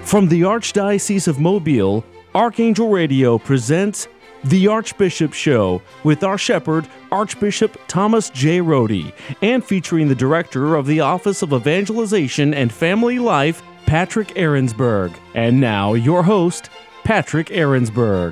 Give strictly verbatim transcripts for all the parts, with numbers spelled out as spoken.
From the Archdiocese of Mobile, Archangel Radio presents The Archbishop Show with our shepherd, Archbishop Thomas J. Rohde, and featuring the director of the Office of Evangelization and Family Life, Patrick Ahrensberg. And now, your host, Patrick Ahrensberg.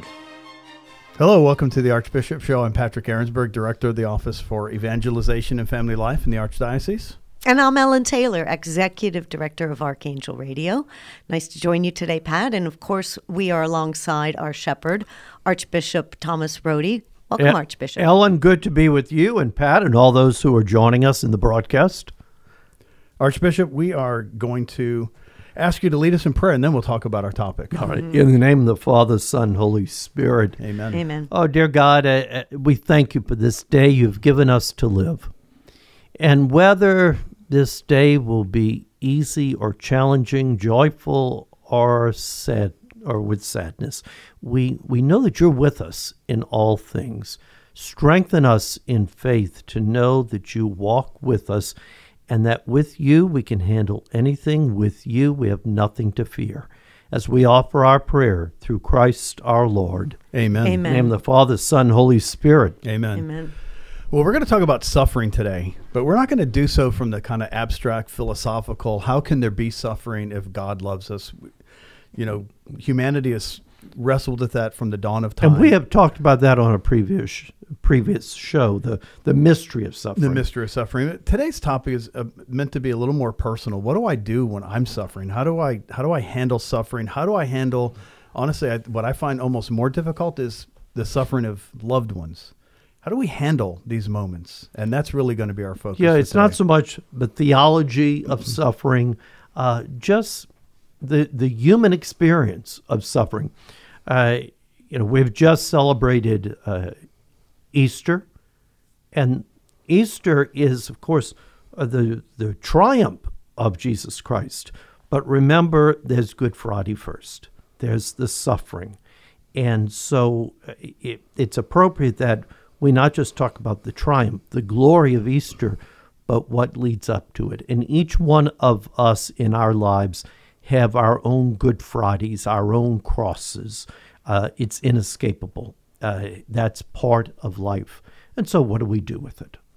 Hello, welcome to the Archbishop Show. I'm Patrick Ahrensberg, Director of the Office for Evangelization and Family Life in the Archdiocese. And I'm Ellen Taylor, Executive Director of Archangel Radio. Nice to join you today, Pat. And of course, we are alongside our shepherd, Archbishop Thomas Rohde. Welcome, El- Archbishop. Ellen, good to be with you and Pat and all those who are joining us in the broadcast. Archbishop, we are going to ask you to lead us in prayer, and then we'll talk about our topic. All right. In the name of the Father, Son, Holy Spirit. Amen. Amen. Oh, dear God, uh, we thank you for this day you've given us to live. And whether this day will be easy or challenging, joyful or sad, or with sadness, we, we know that you're with us in all things. Strengthen us in faith to know that you walk with us, and that with you we can handle anything. With you we have nothing to fear. As we offer our prayer through Christ our Lord. Amen. Amen. In the name of the Father, Son, Holy Spirit. Amen. Amen. Well, we're going to talk about suffering today, but we're not going to do so from the kind of abstract, philosophical, how can there be suffering if God loves us? You know, humanity has wrestled with that from the dawn of time. And we have talked about that on a previous previous show, the, the mystery of suffering. The mystery of suffering. Today's topic is uh, meant to be a little more personal. What do I do when I'm suffering? How do I how do I handle suffering? How do I handle, honestly, I, what I find almost more difficult is the suffering of loved ones. How do we handle these moments? And that's really going to be our focus. Yeah, it's today. not so much the theology of suffering, uh, just the the human experience of suffering. Uh, you know, we've just celebrated uh, Easter, and Easter is, of course, uh, the the triumph of Jesus Christ. But remember, there's Good Friday first. There's the suffering, and so it, it's appropriate that we not just talk about the triumph, the glory of Easter, but what leads up to it. And each one of us in our lives have our own Good Fridays, our own crosses. Uh, it's inescapable. Uh, that's part of life. And so what do we do with it?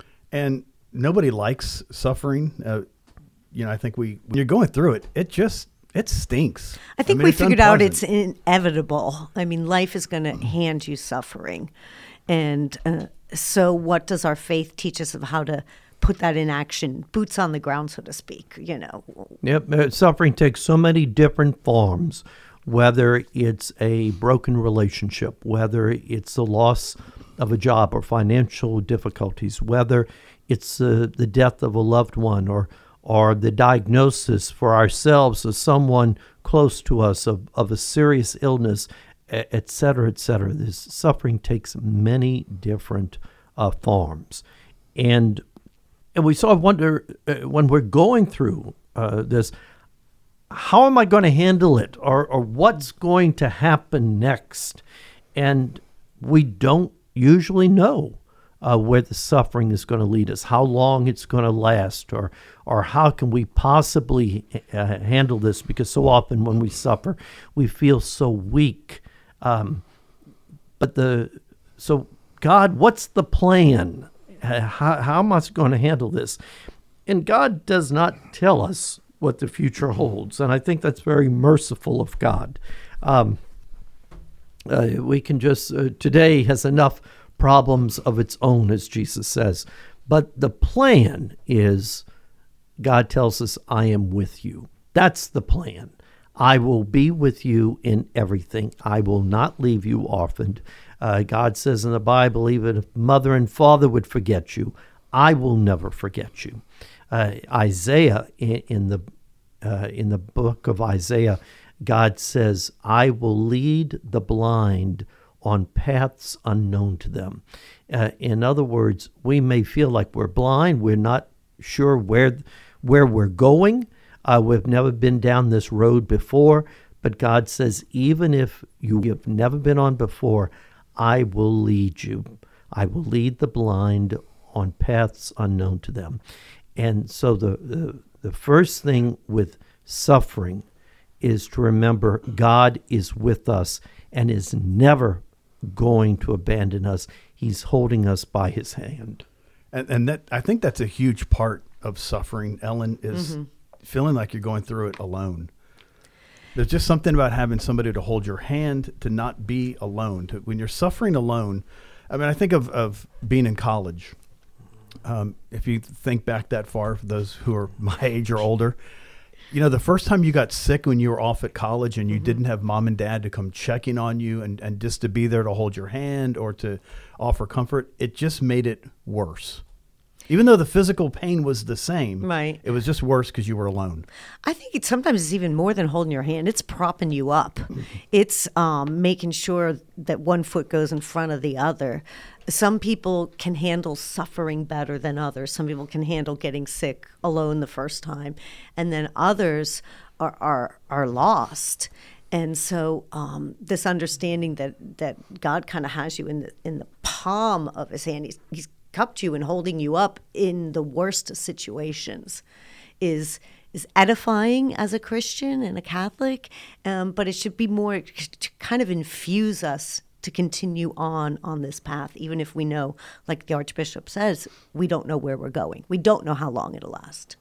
And nobody likes suffering. Uh, you know, I think we, when you're going through it, it just, it stinks. I think I mean, we it's figured out it's unpleasant. inevitable. I mean, life is going to hand you suffering. And uh, so what does our faith teach us of how to put that in action, boots on the ground, so to speak, you know? Yep, uh, suffering takes so many different forms, whether it's a broken relationship, whether it's the loss of a job or financial difficulties, whether it's uh, the death of a loved one or or the diagnosis for ourselves or someone close to us of, of a serious illness, et cetera, et cetera. This suffering takes many different uh, forms. And and we sort of wonder, uh, when we're going through uh, this, how am I going to handle it? Or, or what's going to happen next? And we don't usually know uh, where the suffering is going to lead us, how long it's going to last, or or how can we possibly uh, handle this? Because so often when we suffer, we feel so weak. Um, but the so God, what's the plan? Uh, how, how am I going to handle this? And God does not tell us what the future holds, and I think that's very merciful of God. Um, uh, we can just uh, today has enough problems of its own, as Jesus says, but the plan is God tells us, "I am with you." That's the plan. I will be with you in everything. I will not leave you orphaned. Uh, God says in the Bible, even if mother and father would forget you, I will never forget you. Uh, Isaiah, in, in the uh, in the book of Isaiah, God says, I will lead the blind on paths unknown to them. Uh, in other words, we may feel like we're blind. We're not sure where where we're going. Uh, we've never been down this road before, but God says, even if you have never been on before, I will lead you. I will lead the blind on paths unknown to them. And so the, the, the first thing with suffering is to remember God is with us and is never going to abandon us. He's holding us by his hand. And, and that I think that's a huge part of suffering, Ellen, is mm-hmm. feeling like you're going through it alone. There's just something about having somebody to hold your hand, to not be alone. To, when you're suffering alone, I mean, I think of, of being in college. Um, if you think back that far, for those who are my age or older, you know, the first time you got sick when you were off at college and you mm-hmm. didn't have mom and dad to come checking on you and, and just to be there to hold your hand or to offer comfort, it just made it worse. Even though the physical pain was the same, right. it was just worse because you were alone. I think it's sometimes it's even more than holding your hand. It's propping you up. It's um, making sure that one foot goes in front of the other. Some people can handle suffering better than others. Some people can handle getting sick alone the first time. And then others are are, are lost. And so um, this understanding that, that God kind of has you in the in the palm of his hand, he's, he's cupped you and holding you up in the worst situations is is edifying as a Christian and a Catholic, um, but it should be more to kind of infuse us to continue on on this path, even if we know, like the Archbishop says, we don't know where we're going. We don't know how long it'll last.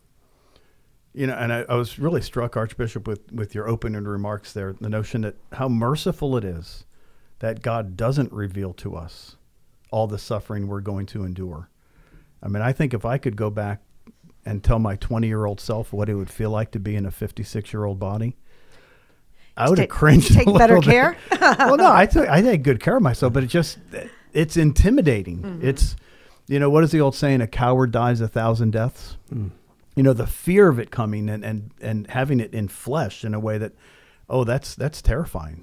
You know, and I, I was really struck, Archbishop, with, with your opening remarks there, the notion that how merciful it is that God doesn't reveal to us all the suffering we're going to endure. I mean, I think if I could go back and tell my twenty-year-old self what it would feel like to be in a fifty-six-year-old body, I would have cringed take a little better bit. care? Well, no, I took I take good care of myself, but it just it's intimidating. Mm-hmm. It's, you know, what is the old saying? A coward dies a thousand deaths. Mm. You know, the fear of it coming and, and, and having it in flesh in a way that, oh, that's that's terrifying.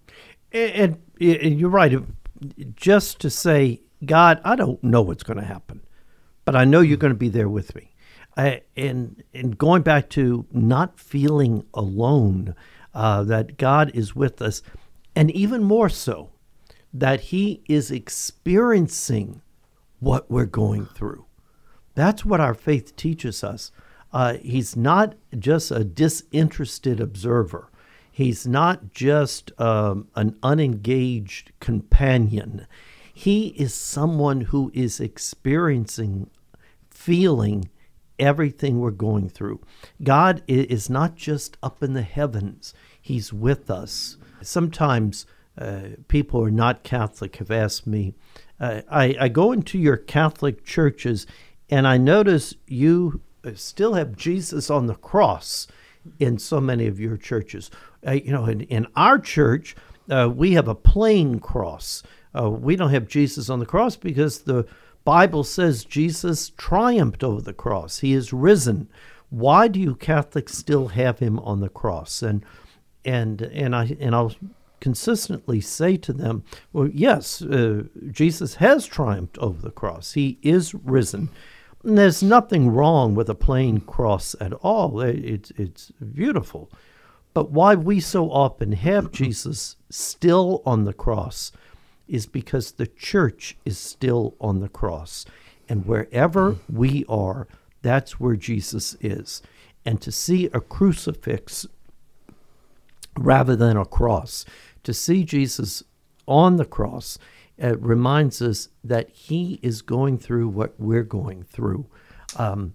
And, and you're right. Just to say, God, I don't know what's going to happen, but I know you're going to be there with me. I, and and going back to not feeling alone, uh, that God is with us, and even more so, that he is experiencing what we're going through. That's what our faith teaches us. Uh, he's not just a disinterested observer. He's not just um, an unengaged companion. He is someone who is experiencing, feeling everything we're going through. God is not just up in the heavens. He's with us. Sometimes uh, people who are not Catholic have asked me, uh, I, I go into your Catholic churches and I notice you still have Jesus on the cross in so many of your churches. Uh, you know, in, in our church, uh, we have a plain cross. Uh, we don't have Jesus on the cross because the Bible says Jesus triumphed over the cross. He is risen. Why do you Catholics still have him on the cross? And and and I and I'll consistently say to them, well, yes, uh, Jesus has triumphed over the cross. He is risen. And there's nothing wrong with a plain cross at all. It's it's beautiful. But why we so often have Jesus still on the cross is because the church is still on the cross. And wherever we are, that's where Jesus is. And to see a crucifix rather than a cross, to see Jesus on the cross, it reminds us that he is going through what we're going through. Um,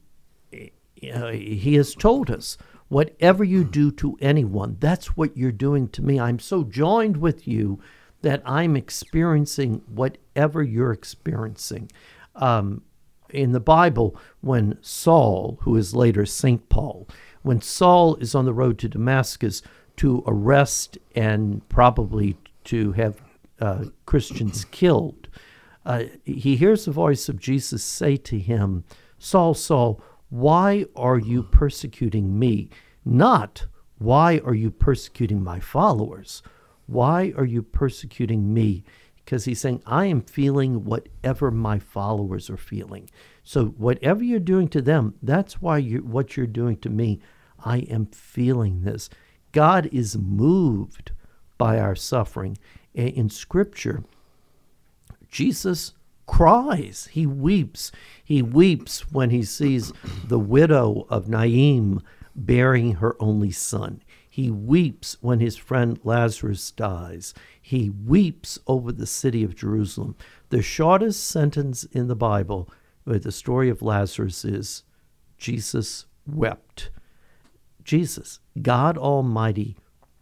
he has told us, whatever you do to anyone, that's what you're doing to me. I'm so joined with you that I'm experiencing whatever you're experiencing. Um, in the Bible, when Saul, who is later Saint Paul, when Saul is on the road to Damascus to arrest and probably to have uh, Christians killed, uh, he hears the voice of Jesus say to him, Saul, Saul, why are you persecuting me? Not, why are you persecuting my followers? Why are you persecuting me? Because he's saying, I am feeling whatever my followers are feeling. So whatever you're doing to them, that's why you what you're doing to me. I am feeling this. God is moved by our suffering. In Scripture, Jesus cries. He weeps. He weeps when he sees the widow of Naim bearing her only son. He weeps when his friend Lazarus dies. He weeps over the city of Jerusalem. The shortest sentence in the Bible with the story of Lazarus is, Jesus wept. Jesus, God Almighty,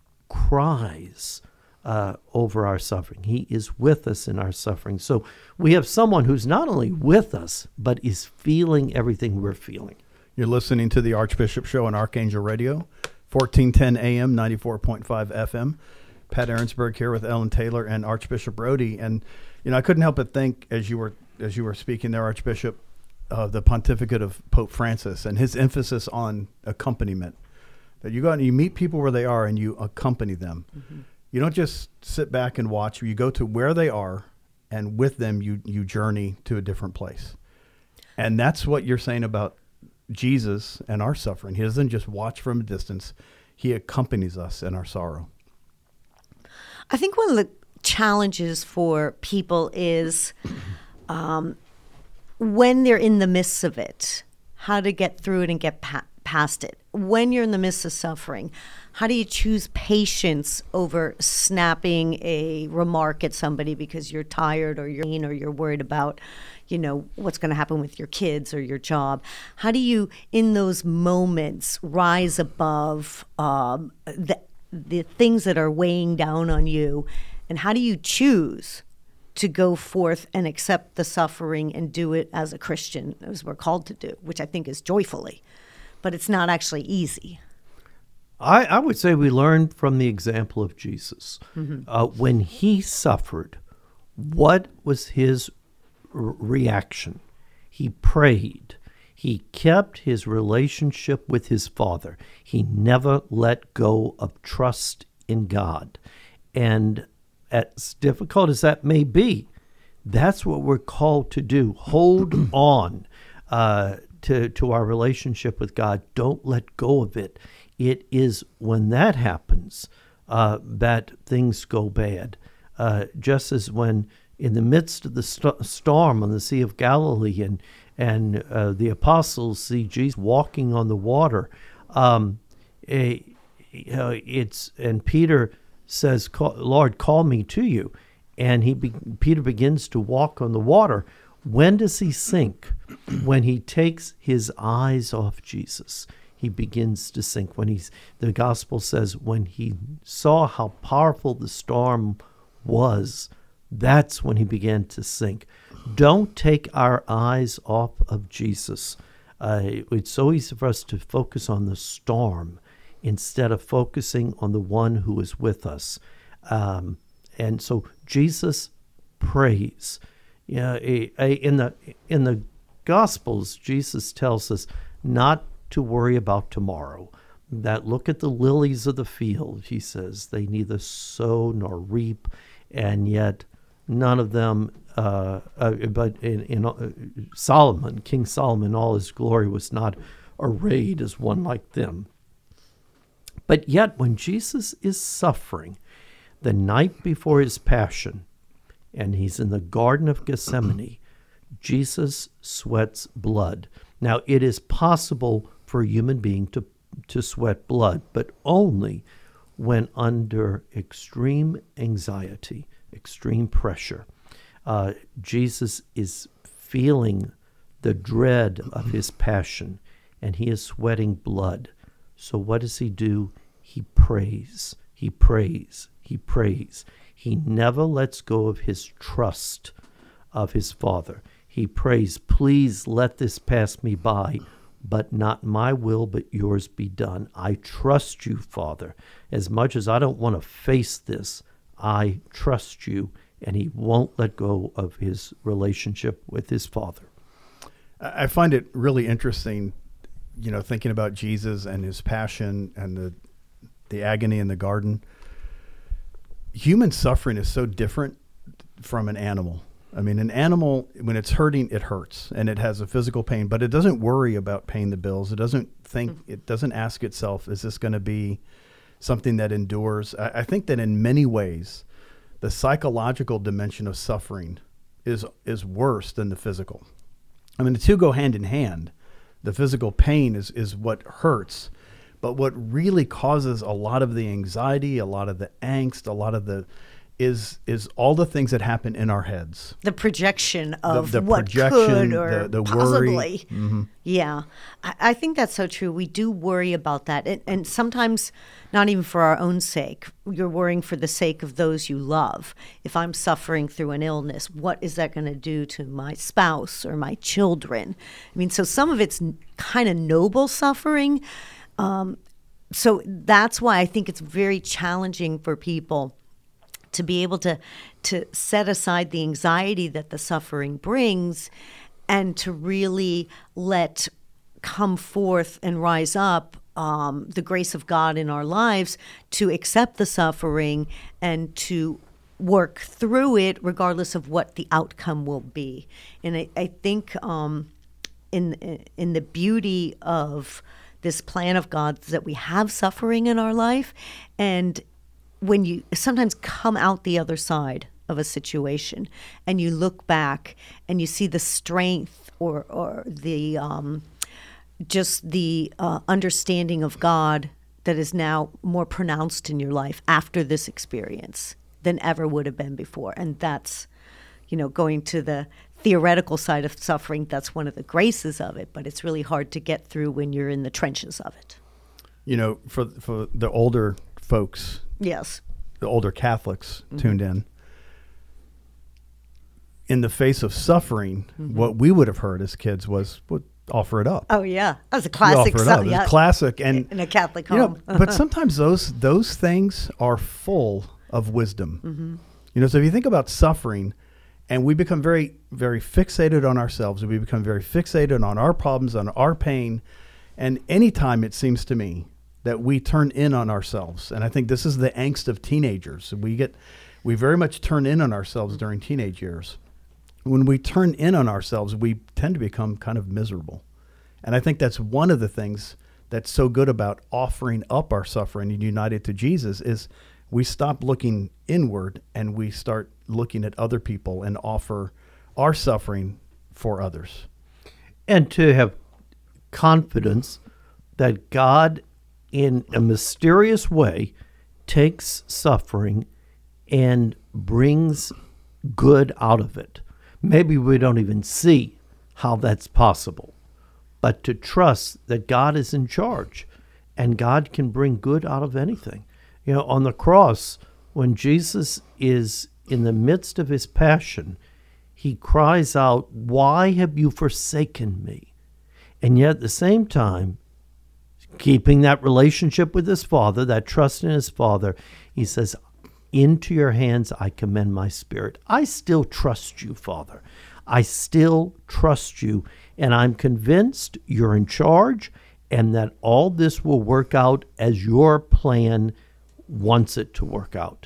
cries uh, over our suffering. He is with us in our suffering. So we have someone who's not only with us, but is feeling everything we're feeling. You're listening to the Archbishop Show on Archangel Radio, fourteen ten A M, ninety-four point five F M. Pat Ahrensberg here with Ellen Taylor and Archbishop Rody. And, you know, I couldn't help but think as you were as you were speaking there, Archbishop, of the pontificate of Pope Francis and his emphasis on accompaniment. That you go out and you meet people where they are and you accompany them. Mm-hmm. You don't just sit back and watch. You go to where they are, and with them you you journey to a different place. And that's what you're saying about Jesus and our suffering. He doesn't just watch from a distance. He accompanies us in our sorrow. I think one of the challenges for people is um, when they're in the midst of it, how to get through it and get pa- past it. When you're in the midst of suffering, how do you choose patience over snapping a remark at somebody because you're tired or you're or you're worried about, you know, what's going to happen with your kids or your job? How do you, in those moments, rise above um, the the things that are weighing down on you, and how do you choose to go forth and accept the suffering and do it as a Christian, as we're called to do, which I think is joyfully, but it's not actually easy. I, I would say we learned from the example of Jesus. Mm-hmm. Uh, when he suffered, what was his r- reaction? He prayed. He kept his relationship with his Father. He never let go of trust in God. And as difficult as that may be, that's what we're called to do. Hold on uh, to, to our relationship with God. Don't let go of it. It is when that happens uh, that things go bad. Uh, just as when in the midst of the st- storm on the Sea of Galilee and, and uh, the apostles see Jesus walking on the water, um, a, uh, it's and Peter says, Lord, call me to you. And he be- Peter begins to walk on the water. When does he sink? When he takes his eyes off Jesus. He begins to sink. When he's, the gospel says, when he saw how powerful the storm was, that's when he began to sink. Don't take our eyes off of Jesus. Uh, it's so easy for us to focus on the storm instead of focusing on the one who is with us. Um, and so Jesus prays. Yeah, in the in the Gospels, Jesus tells us not to worry about tomorrow. That look at the lilies of the field, he says. They neither sow nor reap, and yet none of them, uh, uh, but in, in uh, Solomon, King Solomon, all his glory was not arrayed as one like them. But yet when Jesus is suffering, the night before his passion, and he's in the Garden of Gethsemane, Jesus sweats blood. Now, it is possible for a human being to, to sweat blood, but only when under extreme anxiety, extreme pressure. Uh, Jesus is feeling the dread of his passion, and he is sweating blood. So what does he do? He prays, he prays, he prays. He never lets go of his trust of his Father. He prays, please let this pass me by, but not my will, but yours be done. I trust you, Father. As much as I don't want to face this, I trust you, and he won't let go of his relationship with his Father. I find it really interesting, you know, thinking about Jesus and his passion and the the agony in the garden. Human suffering is so different from an animal. I mean, an animal, when it's hurting, it hurts and it has a physical pain, but it doesn't worry about paying the bills. It doesn't think, mm-hmm. it doesn't ask itself, is this going to be something that endures? I, I think that in many ways, the psychological dimension of suffering is is worse than the physical. I mean, the two go hand in hand. The physical pain is, is what hurts, But what really causes a lot of the anxiety, a lot of the angst, a lot of the is is all the things that happen in our heads. The projection of the, the what projection, could or the, the possibly. worry. Mm-hmm. Yeah, I, I think that's so true. We do worry about that, and, and sometimes not even for our own sake. You're worrying for the sake of those you love. If I'm suffering through an illness, what is that going to do to my spouse or my children? I mean, so some of it's kind of noble suffering. Um, so that's why I think it's very challenging for people to be able to to set aside the anxiety that the suffering brings and to really let come forth and rise up um, the grace of God in our lives to accept the suffering and to work through it regardless of what the outcome will be. And I, I think um, in in the beauty of this plan of God is that we have suffering in our life, and when you sometimes come out the other side of a situation and you look back and you see the strength or, or the um, just the uh, understanding of God that is now more pronounced in your life after this experience than ever would have been before. And that's, you know, going to the theoretical side of suffering, that's one of the graces of it, but it's really hard to get through when you're in the trenches of it. You know, for for the older folks, yes, the older Catholics mm-hmm. tuned in, in the face of suffering, mm-hmm. what we would have heard as kids was, well, offer it up. Oh yeah, that was a classic. Offer it up. It was classic, and in a Catholic home. You know, but sometimes those those things are full of wisdom. Mm-hmm. You know, so if you think about suffering, and we become very, very fixated on ourselves, we become very fixated on our problems, on our pain, and anytime it seems to me that we turn in on ourselves, and I think this is the angst of teenagers. We get, we very much turn in on ourselves during teenage years. When we turn in on ourselves, we tend to become kind of miserable. And I think that's one of the things that's so good about offering up our suffering and united to Jesus is we stop looking inward and we start looking at other people and offer our suffering for others. And to have confidence that God, in a mysterious way, takes suffering and brings good out of it. Maybe we don't even see how that's possible, but to trust that God is in charge and God can bring good out of anything. You know, on the cross, when Jesus is in the midst of his passion, he cries out, "Why have you forsaken me?" And yet at the same time, keeping that relationship with his Father, that trust in his Father, he says, "Into your hands I commend my spirit." I still trust you, Father. I still trust you, and I'm convinced you're in charge and that all this will work out as your plan wants it to work out.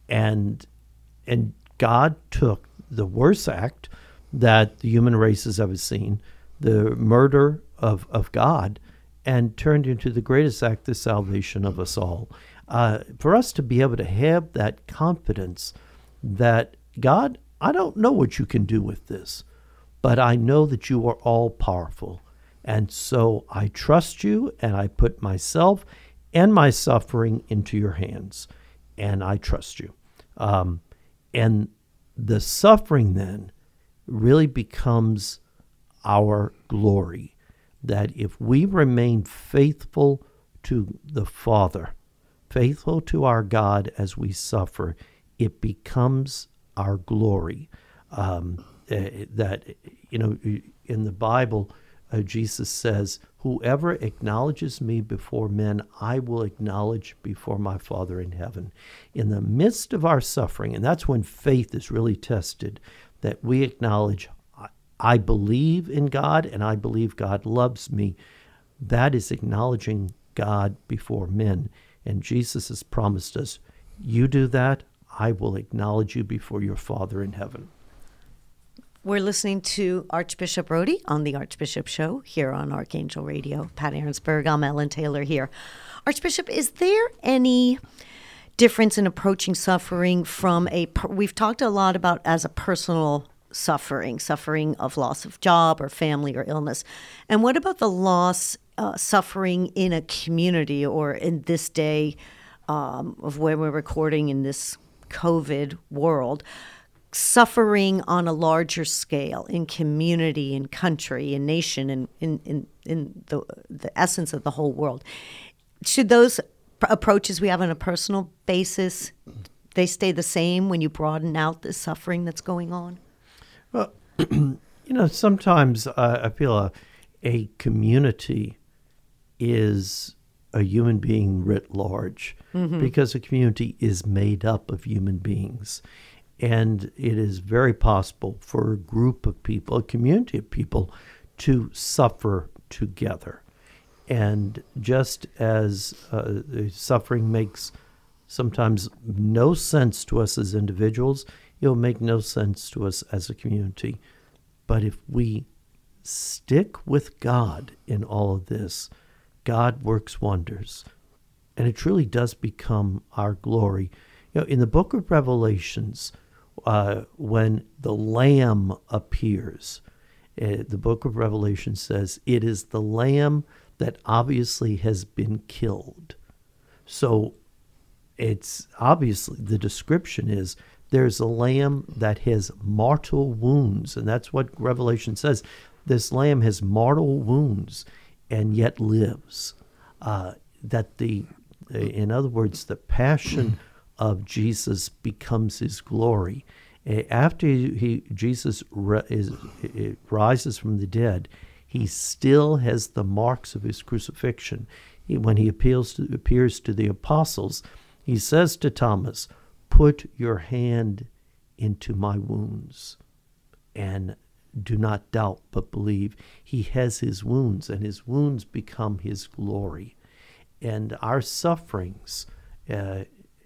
And and God took the worst act that the human race has ever seen, the murder of, of God, and turned into the greatest act of salvation of us all. Uh, for us to be able to have that confidence that, God, I don't know what you can do with this, but I know that you are all powerful. And so I trust you, and I put myself and my suffering into your hands, and I trust you. Um, and the suffering then really becomes our glory, that if we remain faithful to the Father, faithful to our God as we suffer, it becomes our glory. Um, uh, that, you know, in the Bible, uh, Jesus says, "Whoever acknowledges me before men, I will acknowledge before my Father in heaven." In the midst of our suffering, and that's when faith is really tested, that we acknowledge, I believe in God and I believe God loves me. That is acknowledging God before men. And Jesus has promised us, you do that, I will acknowledge you before your Father in heaven. We're listening to Archbishop Rohde on the Archbishop Show here on Archangel Radio. Pat Aaronsberg, I'm Ellen Taylor here. Archbishop, is there any difference in approaching suffering from a, we've talked a lot about as a personal suffering, suffering of loss of job or family or illness. And what about the loss, uh, suffering in a community, or in this day um, of where we're recording in this COVID world, suffering on a larger scale in community, in country, in nation, and in, in, in the, the essence of the whole world? Should those pr- approaches we have on a personal basis, they stay the same when you broaden out the suffering that's going on? Well, you know, sometimes uh, I feel a, a community is a human being writ large, mm-hmm. because a community is made up of human beings. And it is very possible for a group of people, a community of people, to suffer together. And just as uh, suffering makes sometimes no sense to us as individuals, it will make no sense to us as a community. But if we stick with God in all of this, God works wonders. And it truly does become our glory. You know, in the book of Revelations, uh, when the Lamb appears, uh, the book of Revelation says it is the Lamb that obviously has been killed. So it's obviously, the description is there's a lamb that has mortal wounds, and that's what Revelation says. This lamb has mortal wounds and yet lives. Uh, that the, in other words, the passion of Jesus becomes his glory. After he, Jesus is, rises from the dead, he still has the marks of his crucifixion. He, when he appeals to, appears to the apostles, he says to Thomas, "Put your hand into my wounds and do not doubt but believe." He has his wounds, and his wounds become his glory. And our sufferings uh,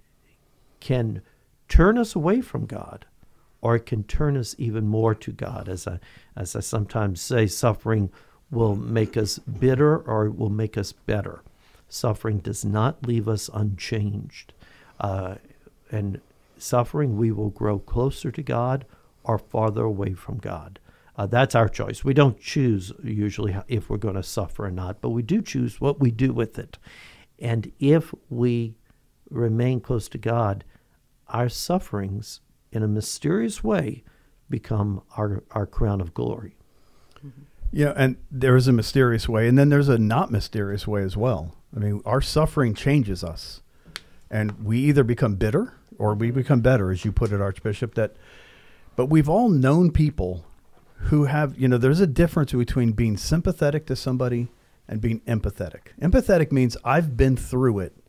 can turn us away from God, or it can turn us even more to God. As I, as I sometimes say, suffering will make us bitter or it will make us better. Suffering does not leave us unchanged. Uh, and suffering, we will grow closer to God or farther away from God. Uh, that's our choice. We don't choose usually if we're going to suffer or not, but we do choose what we do with it. And if we remain close to God, our sufferings, in a mysterious way, become our, our crown of glory. Mm-hmm. Yeah, and there is a mysterious way, and then there's a not mysterious way as well. I mean, our suffering changes us, and we either become bitter or we become better, as you put it, Archbishop. That, but we've all known people who have, you know, there's a difference between being sympathetic to somebody and being empathetic. Empathetic means I've been through it,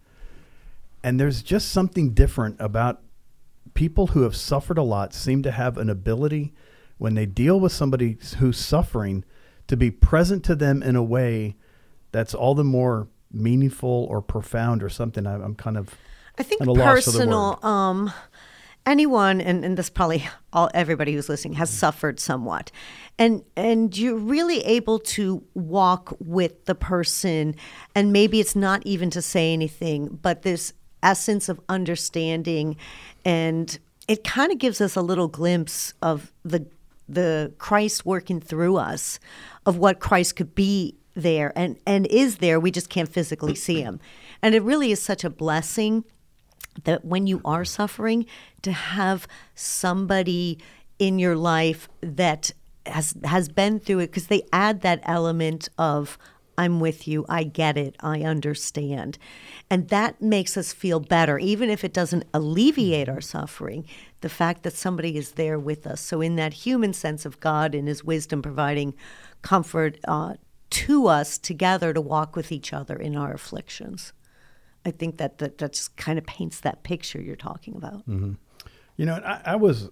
and there's just something different about people who have suffered a lot. Seem to have an ability when they deal with somebody who's suffering to be present to them in a way that's all the more meaningful or profound or something. I, I'm kind of I think at a loss for the personal. word. Um, anyone, and, and this probably all everybody who's listening has suffered somewhat, and and you're really able to walk with the person, and maybe it's not even to say anything, but this essence of understanding, and it kind of gives us a little glimpse of the the Christ working through us, of what Christ could be there and, and is there. We just can't physically see him. And it really is such a blessing that when you are suffering, to have somebody in your life that has has been through it, because they add that element of, I'm with you, I get it, I understand. And that makes us feel better, even if it doesn't alleviate our suffering, the fact that somebody is there with us. So in that human sense of God and his wisdom providing comfort uh, to us together to walk with each other in our afflictions. I think that that, that just kind of paints that picture you're talking about. Mm-hmm. You know, I, I was,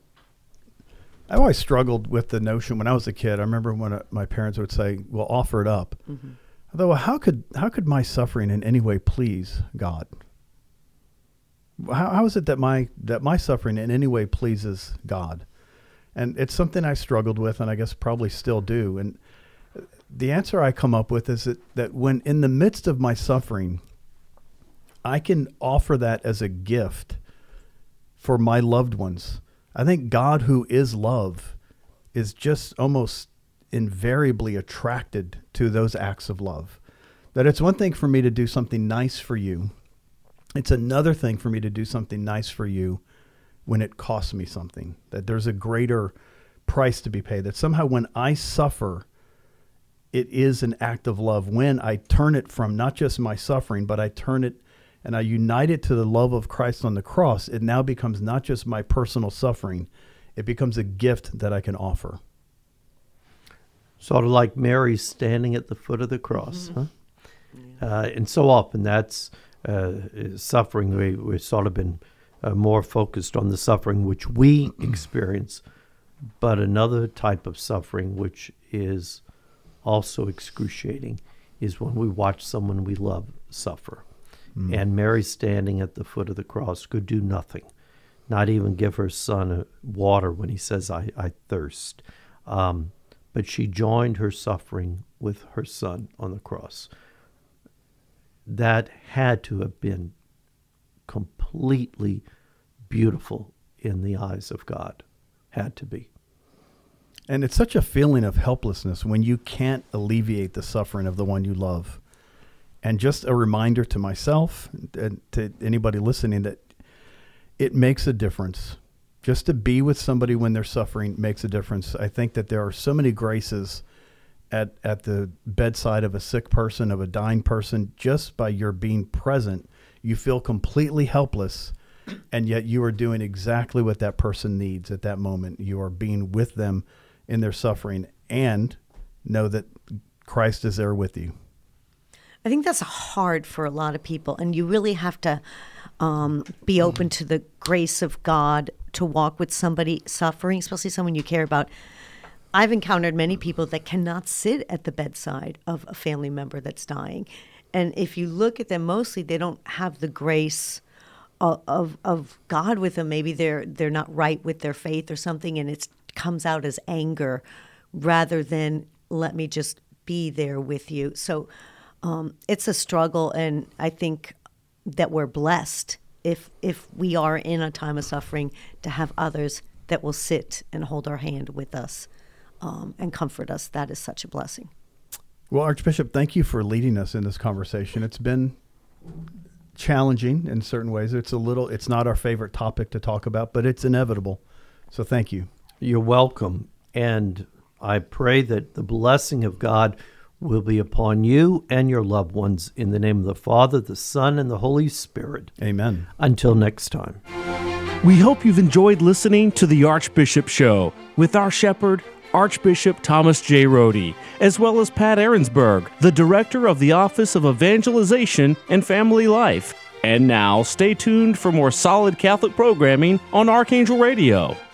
I always struggled with the notion when I was a kid. I remember when uh, my parents would say, well, offer it up. Mm-hmm. I thought, well, how could, how could my suffering in any way please God? How, how is it that my, that my suffering in any way pleases God? And it's something I struggled with, and I guess probably still do. And the answer I come up with is that, that when in the midst of my suffering, I can offer that as a gift for my loved ones. I think God, who is love, is just almost invariably attracted to those acts of love. That it's one thing for me to do something nice for you. It's another thing for me to do something nice for you when it costs me something. That there's a greater price to be paid. That somehow when I suffer, it is an act of love. When I turn it from not just my suffering, but I turn it and I unite it to the love of Christ on the cross, it now becomes not just my personal suffering, it becomes a gift that I can offer. Sort of like Mary standing at the foot of the cross. Mm-hmm. Huh? Yeah. Uh, and so often that's uh, suffering. We, we've sort of been uh, more focused on the suffering which we experience, but another type of suffering which is also excruciating is when we watch someone we love suffer. Mm. And Mary standing at the foot of the cross could do nothing, not even give her son water when he says, I, I thirst. Um, but she joined her suffering with her son on the cross. That had to have been completely beautiful in the eyes of God. Had to be. And it's such a feeling of helplessness when you can't alleviate the suffering of the one you love. And just a reminder to myself and to anybody listening that it makes a difference. Just to be with somebody when they're suffering makes a difference. I think that there are so many graces at, at the bedside of a sick person, of a dying person. Just by your being present, you feel completely helpless, and yet you are doing exactly what that person needs at that moment. You are being with them in their suffering, and know that Christ is there with you. I think that's hard for a lot of people, and you really have to um, be open to the grace of God to walk with somebody suffering, especially someone you care about. I've encountered many people that cannot sit at the bedside of a family member that's dying. And if you look at them, mostly they don't have the grace of, of, of God with them. Maybe they're they're not right with their faith or something, and it comes out as anger rather than let me just be there with you. So um, it's a struggle, and I think that we're blessed if if we are in a time of suffering to have others that will sit and hold our hand with us um, and comfort us. That is such a blessing. Well, Archbishop, thank you for leading us in this conversation. It's been challenging in certain ways. It's a little, it's not our favorite topic to talk about, but it's inevitable. So thank you. You're welcome. And I pray that the blessing of God will be upon you and your loved ones in the name of the Father, the Son, and the Holy Spirit. Amen. Until next time. We hope you've enjoyed listening to The Archbishop Show with our shepherd, Archbishop Thomas J. Rohde, as well as Pat Ahrensberg, the Director of the Office of Evangelization and Family Life. And now, stay tuned for more solid Catholic programming on Archangel Radio.